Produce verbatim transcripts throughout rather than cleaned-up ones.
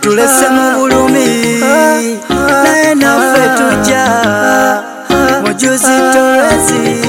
otulese mu bulumi naye naffe tujja mujuzi Torrezi.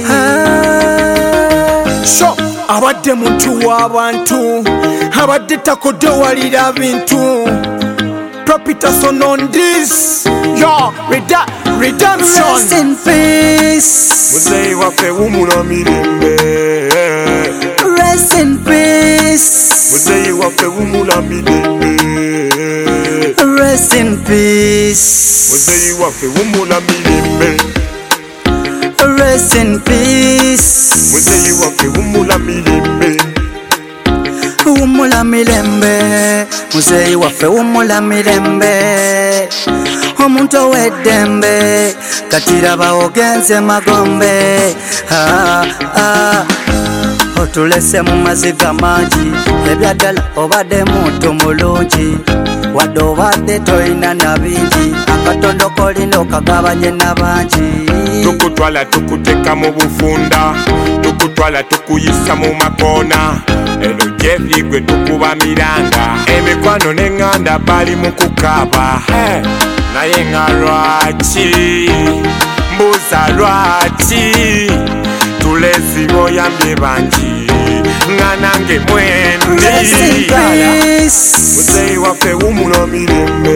So abadde muntu w'abantu abadde takodowalira bintu Propitason on this yo reda redemption. Rest in peace. Muzeyi waffe wumula mirembe. Rest in peace. Muzeyi waffe wumula mirembe. Rest in peace. Muzeyi waffe wumula mirembe. Rest in peace. Muzeyi waffe wumula mirembe. Wumula mirembe. Muzeyi waffe wumula mirembe. Omuntu ow'eddembe katiraba ogenze magombe. ah, ah. Otulese mu maziga mangi ebyaddala obadde muntu mulungi wadde obadde toyina na bingi akatondo kolina okagabanye n'abangi. Tukutwala tukuteka mu bufunda tukutwala tukuyisa mu makoona eno gyebigwe tukuba miranga emikwano n'eŋŋanda bali mu kukaaba hey. Naye nga lwaki mbuuza lwaki Torrezi boyambye bangi nga nange mwendi. Muzeyi waffe wumula mirembe.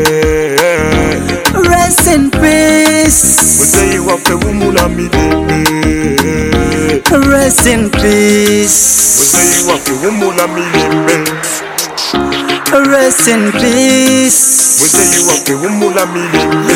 Rest in peace. Muzeyi waffe wumula mirembe. Rest in peace. Muzeyi waffe wumula mirembe. Rest in peace. Muzeyi waffe wumula mirembe.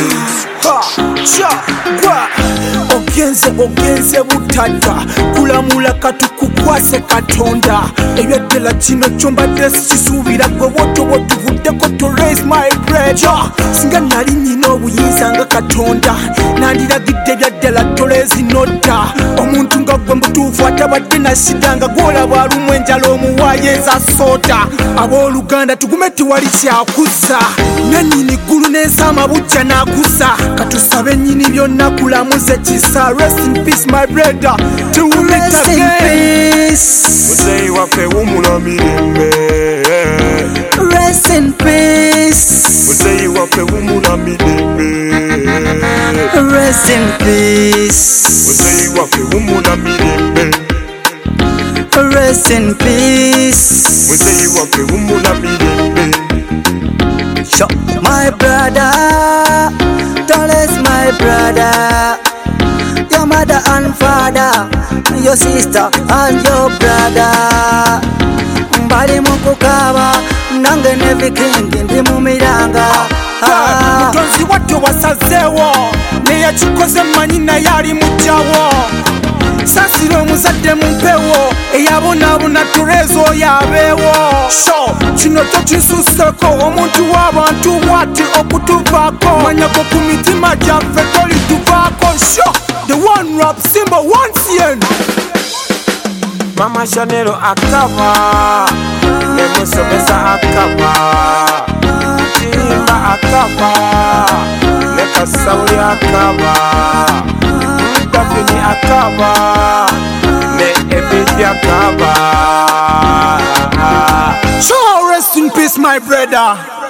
Ogenze ogenze butadda kulamula katukukwase Katonda ebyaddala kino kyombadde sikisuubira gwe woto wotuvuddeko Torrezi my brother. Singa nali nyina obuyinza nga Katonda nandiragidde ebyaddala Torrezi nodda omuntu nga gwe mutuufu atabadde na shida nga gwolaba alumu enjala omuwaayeza soda. Abooluganda tugume tewali kyakuzza nannyini ggulu n'ensi amabujja n'akuza katusabe ennyini byonna kulamuze kisa. Rest in peace my brother till we meet again. Muzeyi waffe wumula mirembe. Rest in peace. Muzeyi waffe wumula mirembe. Rest in peace. Muzeyi waffe wumula mirembe. Rest in peace. Muzeyi waffe wumula mirembe. Sure. My brother, Torrezi my brother, your mother and father, your sister and your brother. Mbali mukukaba nange ne vikingi ndi mu miranga. Mutonzi wadde wasazeewo neyakikoze mmanyi naye ali mujjawo. Saasira omuzadde mu mpewo eyabonaabona Torrezi oyo abeewo. So kino tokisusseko omuntu w'abantu bw'ati okutuvaako manyako ku mitima gyaffe tolituvaako. Sho the one rap symbol once again. Mama Shanelo akaba nemusomesa akaba Chimba akaba nekasawuli akaba Dafini akaba ne Ebidi akaba. So rest in peace my brother.